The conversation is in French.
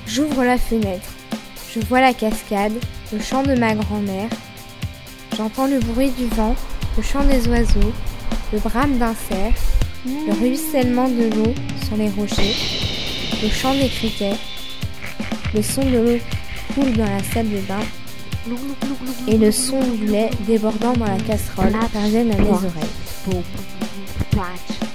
J'ouvre la fenêtre. Je vois la cascade, le chant de ma grand-mère. J'entends le bruit du vent, le chant des oiseaux, le brame d'un cerf, le ruissellement de l'eau sur les rochers, le chant des criquets, le son de l'eau qui coule dans la salle de bain et le son du lait débordant dans la casserole parviennent à mes oreilles.